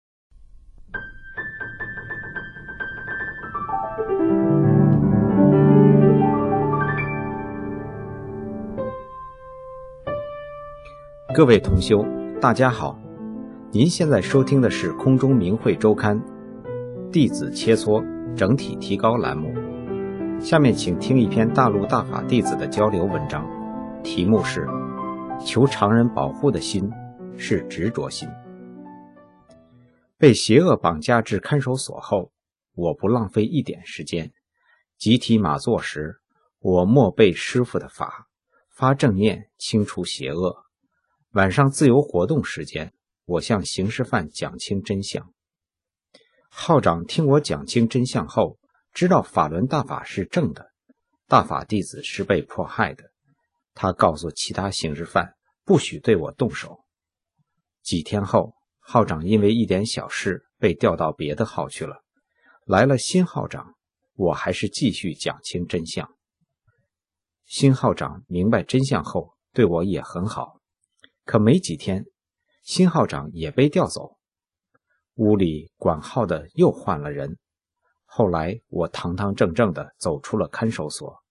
各位同修，大家好，您现在收听的是空中明慧周刊弟子切磋整体提高栏目，下面请听一篇大陆大法弟子的交流文章，题目是求常人保护的心是执着心。被邪恶绑架至看守所后，我不浪费一点时间，集体马座时，我默背师父的法，发正念清除邪恶。晚上自由活动时间，我向刑事犯讲清真相。号长听我讲清真相后，知道法轮大法是正的， 大法弟子是被迫害的，他告诉其他刑事犯不许对我动手。几天后，号长因为一点小事被调到别的号去了，来了新号长，我还是继续讲清真相。新号长明白真相后对我也很好，可没几天，新号长也被调走，屋里管号的又换了人。后来我堂堂正正地走出了看守所。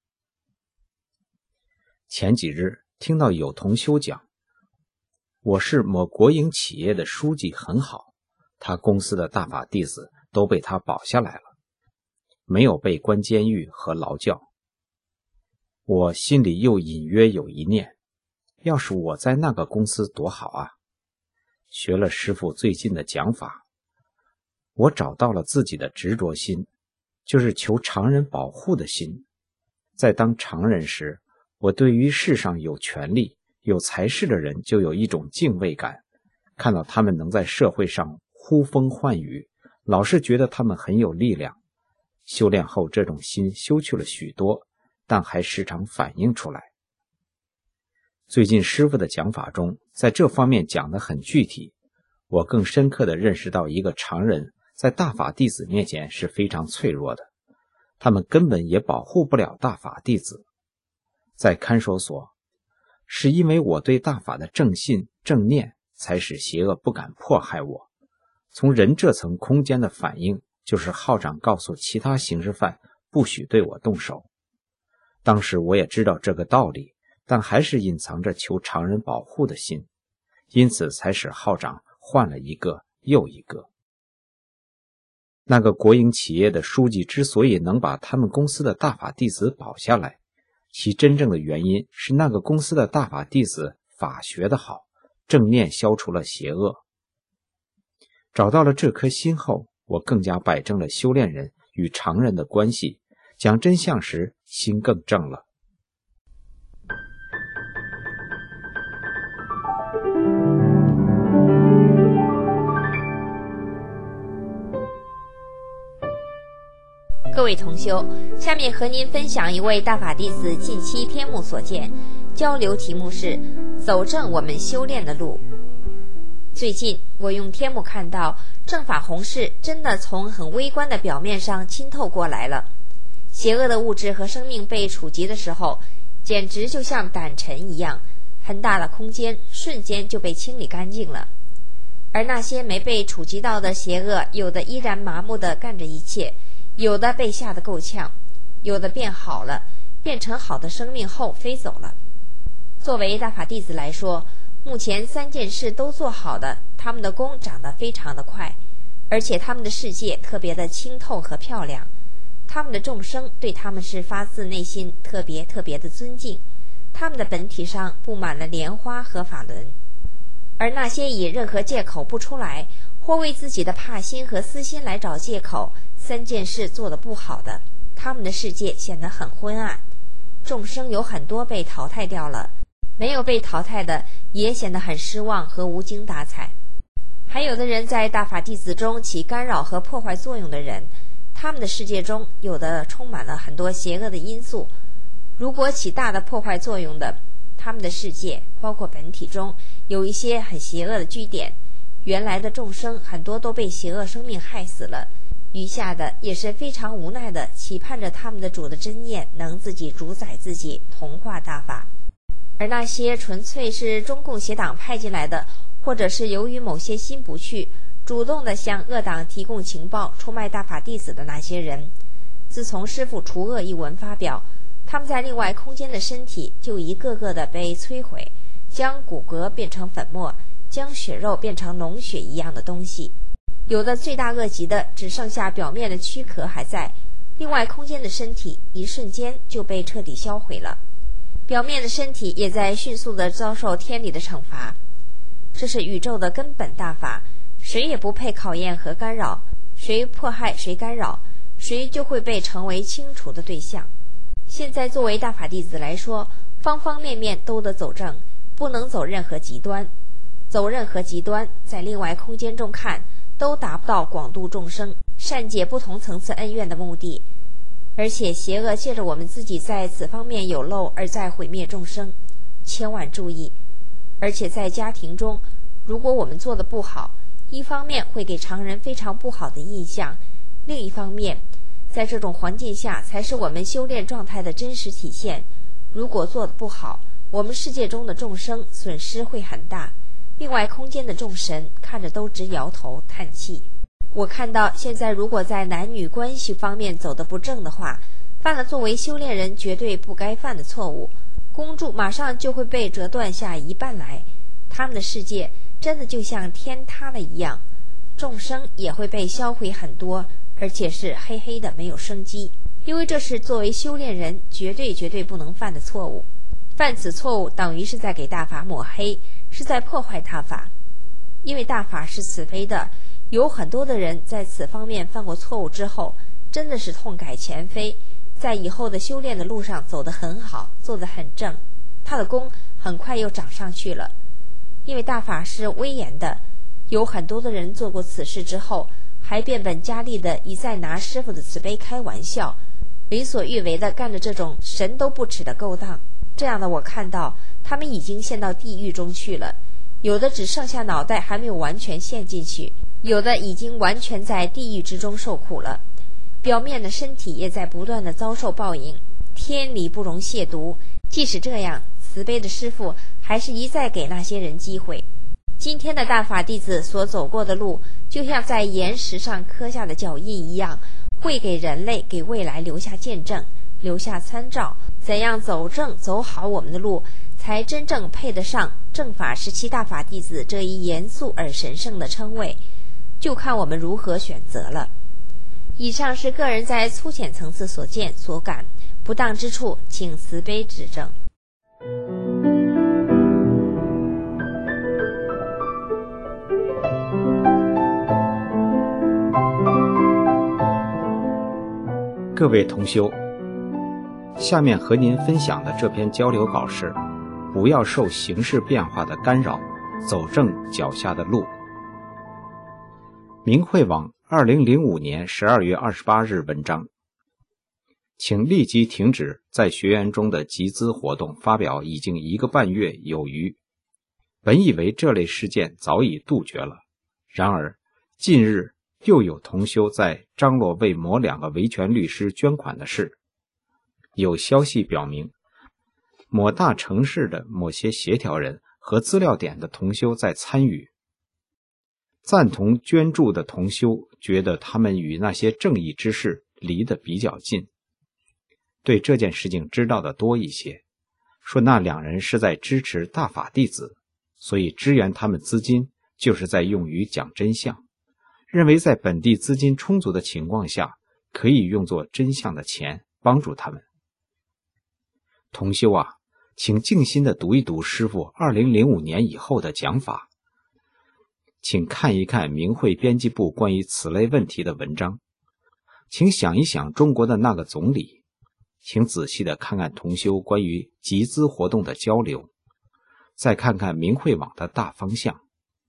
前几日听到有同修讲，我是某国营企业的书记很好，他公司的大法弟子都被他保下来了，没有被关监狱和劳教。我心里又隐约有一念，要是我在那个公司多好啊！学了师父最近的讲法，我找到了自己的执着心，就是求常人保护的心。在当常人时，我对于世上有权利、有才识的人就有一种敬畏感，看到他们能在社会上呼风唤雨，老是觉得他们很有力量。修炼后这种心修去了许多，但还时常反映出来。最近师父的讲法中，在这方面讲得很具体，我更深刻地认识到一个常人在大法弟子面前是非常脆弱的，他们根本也保护不了大法弟子。在看守所，是因为我对大法的正信正念，才使邪恶不敢迫害我。从人这层空间的反应，就是号长告诉其他刑事犯不许对我动手。当时我也知道这个道理，但还是隐藏着求常人保护的心，因此才使号长换了一个又一个。那个国营企业的书记之所以能把他们公司的大法弟子保下来，其真正的原因是那个公司的大法弟子法学的好，正念消除了邪恶。找到了这颗心后，我更加摆正了修炼人与常人的关系，讲真相时心更正了。 各位同修，下面和您分享一位大法弟子近期天目所见，交流题目是走正我们修炼的路。最近我用天目看到正法弘誓真的从很微观的表面上浸透过来了，邪恶的物质和生命被触及的时候，简直就像胆尘一样，很大的空间瞬间就被清理干净了。而那些没被触及到的邪恶，有的依然麻木地干着一切，有的被吓得够呛，有的变好了，变成好的生命后飞走了。作为大法弟子来说，目前三件事都做好的，他们的功长得非常的快，而且他们的世界特别的清透和漂亮，他们的众生对他们是发自内心特别特别的尊敬，他们的本体上布满了莲花和法轮。而那些以任何借口不出来，或为自己的怕心和私心来找借口，三件事做得不好的，他们的世界显得很昏暗。众生有很多被淘汰掉了，没有被淘汰的也显得很失望和无精打采。还有的人在大法弟子中起干扰和破坏作用的人，他们的世界中有的充满了很多邪恶的因素，如果起大的破坏作用的，他们的世界包括本体中有一些很邪恶的据点，原来的众生很多都被邪恶生命害死了，余下的也是非常无奈的期盼着他们的主的真念能自己主宰自己，同化大法。而那些纯粹是中共邪党派进来的，或者是由于某些心不去，主动的向恶党提供情报出卖大法弟子的那些人，自从师父除恶一文发表，他们在另外空间的身体就一个个的被摧毁，将骨骼变成粉末，将血肉变成脓血一样的东西。有的罪大恶极的只剩下表面的躯壳还在，另外空间的身体一瞬间就被彻底销毁了，表面的身体也在迅速地遭受天理的惩罚。这是宇宙的根本大法，谁也不配考验和干扰，谁迫害谁干扰，谁就会被成为清除的对象。现在作为大法弟子来说，方方面面都得走正，不能走任何极端。走任何极端，在另外空间中看，都达不到广度众生、善解不同层次恩怨的目的。 而且邪恶借着我们自己在此方面有漏而在毁灭众生，千万注意。而且在家庭中，如果我们做得不好，一方面会给常人非常不好的印象，另一方面在这种环境下才是我们修炼状态的真实体现。如果做得不好，我们世界中的众生损失会很大，另外空间的众神看着都直摇头叹气。我看到现在如果在男女关系方面走得不正的话，犯了作为修炼人绝对不该犯的错误，恭祝马上就会被折断下一半来，他们的世界真的就像天塌了一样，众生也会被销毁很多，而且是黑黑的没有生机。因为这是作为修炼人绝对绝对不能犯的错误，犯此错误等于是在给大法抹黑，是在破坏大法。因为大法是慈悲的，有很多的人在此方面犯过错误之后，真的是痛改前非，在以后的修炼的路上走得很好，做得很正，他的功很快又涨上去了。因为大法是威严的，有很多的人做过此事之后，还变本加厉的一再拿师父的慈悲开玩笑，为所欲为的干着这种神都不耻的勾当。这样的我看到他们已经陷到地狱中去了，有的只剩下脑袋还没有完全陷进去，有的已经完全在地狱之中受苦了，表面的身体也在不断的遭受报应。天理不容亵渎，即使这样，慈悲的师父还是一再给那些人机会。今天的大法弟子所走过的路，就像在岩石上刻下的脚印一样，会给人类给未来留下见证，留下参照，怎样走正走好我们的路，才真正配得上正法时期大法弟子这一严肃而神圣的称谓，就看我们如何选择了。以上是个人在粗浅层次所见所感，不当之处请慈悲指正。 各位同修，下面和您分享的这篇交流稿是：不要受形势变化的干扰，走正脚下的路。明慧网二零零五年十二月二十八日文章，请立即停止在学员中的集资活动，发表已经一个半月有余。本以为这类事件早已杜绝了，然而近日又有同修在张罗为某两个维权律师捐款的事。有消息表明，某大城市的某些协调人和资料点的同修在参与。赞同捐助的同修觉得他们与那些正义之士离得比较近，对这件事情知道的多一些，说那两人是在支持大法弟子，所以支援他们资金就是在用于讲真相，认为在本地资金充足的情况下，可以用作真相的钱帮助他们。同修啊，请静心地读一读师父二零零五年以后的讲法，请看一看明慧编辑部关于此类问题的文章，请想一想中国的那个总理，请仔细地看看同修关于集资活动的交流，再看看明慧网的大方向。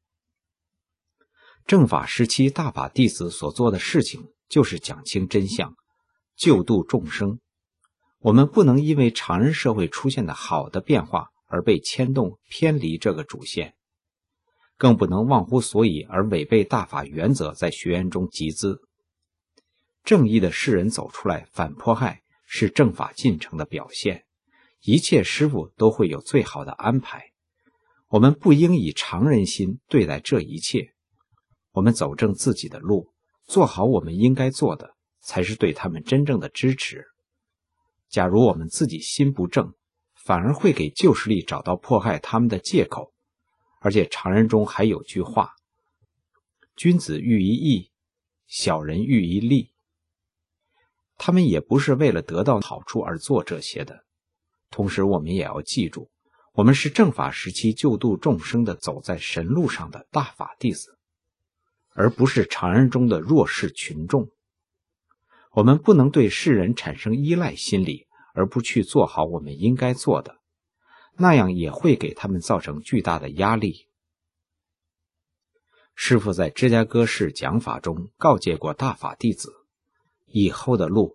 正法时期大法弟子所做的事情就是讲清真相，救度众生。我们不能因为常人社会出现的好的变化而被牵动偏离这个主线，更不能忘乎所以而违背大法原则在学员中集资。正义的世人走出来反迫害是正法进程的表现，一切师父都会有最好的安排。我们不应以常人心对待这一切，我们走正自己的路，做好我们应该做的，才是对他们真正的支持。假如我们自己心不正，反而会给旧势力找到迫害他们的借口。而且常人中还有句话，君子喻于义，小人喻于利。他们也不是为了得到好处而做这些的。同时我们也要记住，我们是正法时期救度众生的走在神路上的大法弟子，而不是常人中的弱势群众。我们不能对世人产生依赖心理，而不去做好我们应该做的，那样也会给他们造成巨大的压力。师父在芝加哥市讲法中告诫过大法弟子，以后的路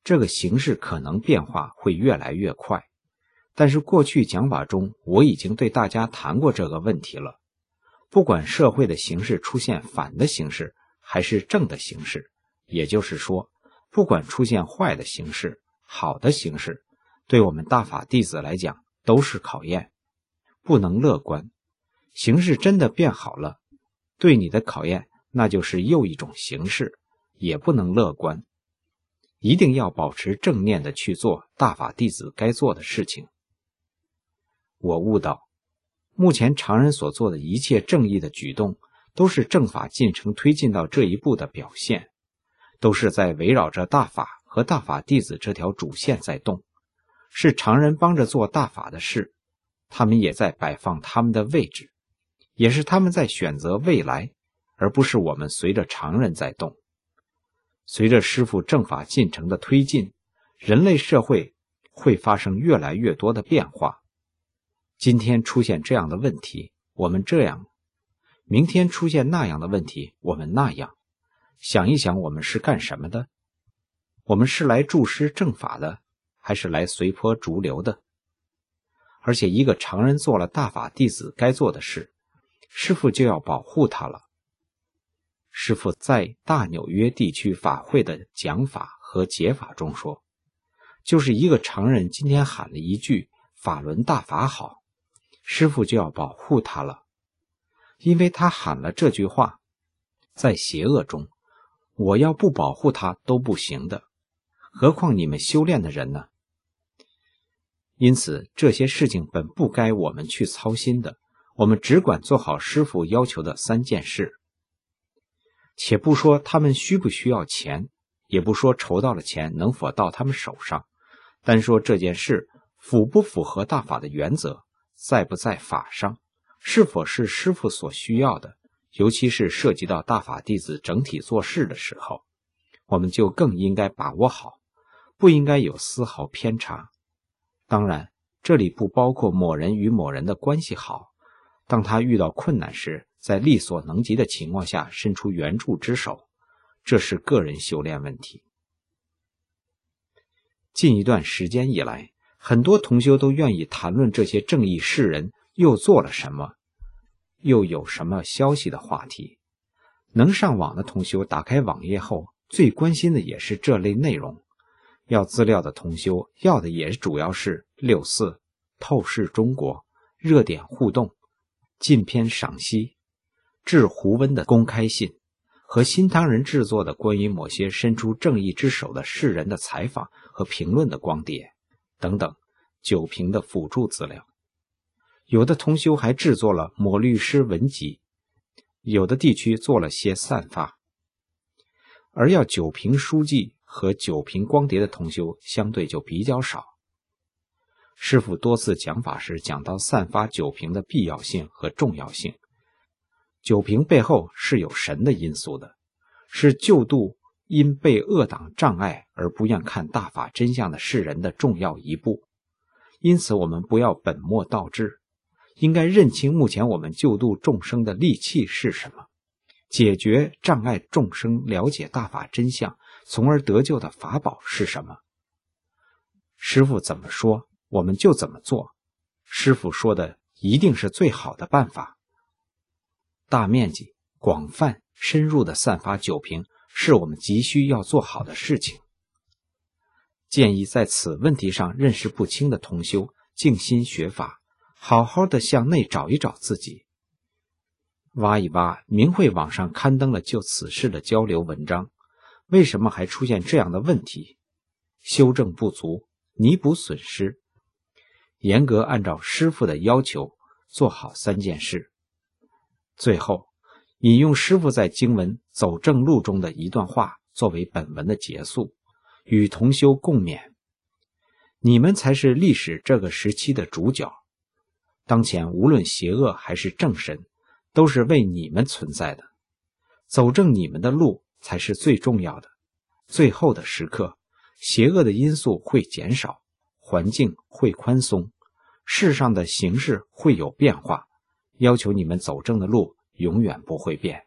这个形势可能变化会越来越快。但是过去讲法中我已经对大家谈过这个问题了。不管社会的形势出现反的形势还是正的形势，也就是说，不管出现坏的形势、好的形势，对我们大法弟子来讲都是考验，不能乐观。形势真的变好了，对你的考验那就是又一种形势，也不能乐观。一定要保持正念的去做大法弟子该做的事情。我悟到，目前常人所做的一切正义的举动，都是正法进程推进到这一步的表现，都是在围绕着大法和大法弟子这条主线在动，是常人帮着做大法的事，他们也在摆放他们的位置，也是他们在选择未来，而不是我们随着常人在动。随着师父正法进程的推进，人类社会会发生越来越多的变化。今天出现这样的问题，我们这样；明天出现那样的问题，我们那样。想一想，我们是干什么的？我们是来助师正法的，还是来随波逐流的？而且一个常人做了大法弟子该做的事，师父就要保护他了。师父在大纽约地区法会的讲法和解法中说，就是一个常人今天喊了一句法轮大法好，师父就要保护他了。因为他喊了这句话，在邪恶中，我要不保护他都不行的，何况你们修炼的人呢？因此这些事情本不该我们去操心的，我们只管做好师父要求的三件事。且不说他们需不需要钱，也不说筹到了钱能否到他们手上，单说这件事符不符合大法的原则，在不在法上，是否是师父所需要的，尤其是涉及到大法弟子整体做事的时候，我们就更应该把握好，不应该有丝毫偏差。当然，这里不包括某人与某人的关系好，当他遇到困难时，在力所能及的情况下伸出援助之手，这是个人修炼问题。近一段时间以来，很多同修都愿意谈论这些正义世人又做了什么，又有什么消息的话题。能上网的同修打开网页后，最关心的也是这类内容。要资料的同修要的也主要是六四、透视中国、热点互动、近篇赏析、致胡温的公开信和新唐人制作的关于某些伸出正义之手的世人的采访和评论的光碟等等九评的辅助资料。有的同修还制作了某律师文集，有的地区做了些散发。而要九评书籍和九评光碟的同修相对就比较少。师父多次讲法时讲到散发九评的必要性和重要性。九评背后是有神的因素的，是救度因被恶党障碍而不愿看大法真相的世人的重要一步。因此我们不要本末倒置，应该认清目前我们救度众生的利器是什么，解决障碍众生了解大法真相从而得救的法宝是什么。师父怎么说我们就怎么做，师父说的一定是最好的办法。大面积、广泛、深入的散发九评是我们急需要做好的事情。建议在此问题上认识不清的同修静心学法，好好的向内找一找自己。挖一挖明慧网上刊登了就此事的交流文章，为什么还出现这样的问题？修正不足，弥补损失，严格按照师父的要求做好三件事。最后引用师父在经文走正路中的一段话作为本文的结束，与同修共勉。你们才是历史这个时期的主角，当前无论邪恶还是正神，都是为你们存在的，走正你们的路才是最重要的。最后的时刻，邪恶的因素会减少，环境会宽松，世上的形势会有变化，要求你们走正的路永远不会变。